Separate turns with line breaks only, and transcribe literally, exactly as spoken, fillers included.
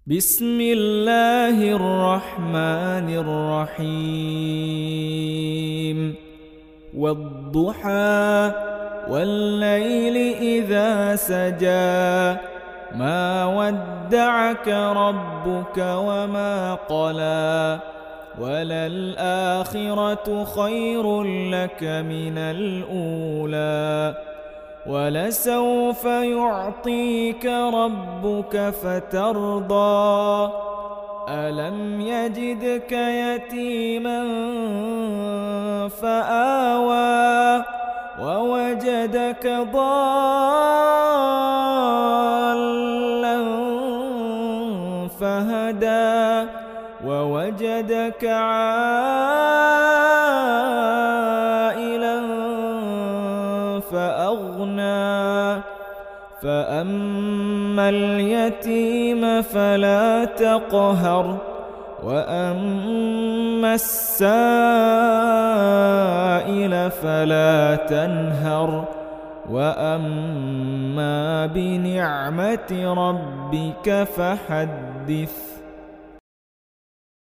بسم الله الرحمن الرحيم والضحى والليل إذا سجى ما ودعك ربك وما قلى وللآخرة خير لك من الأولى ولسوف يعطيك ربك فترضى ألم يجدك يتيما فآوى ووجدك ضالا فهدى ووجدك عائلا فأغنى فأما اليتيم فلا تقهر وأما السائل فلا تنهر وأما بنعمة ربك فحدث.